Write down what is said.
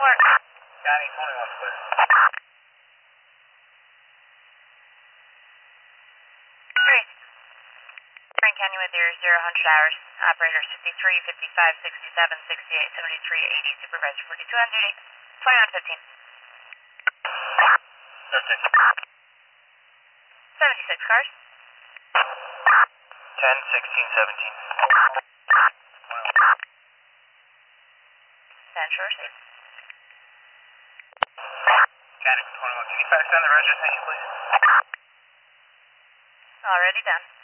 work. County 21 clear. Three. Frank County with your 0, 100 hours. Operators 53, 55, 67, 68, 73, 80. Supervisor 42 on duty. 21, 15. 76 cars. 10, 16, 17. Central receive. County 21, can you fax down the registration, please? Already done.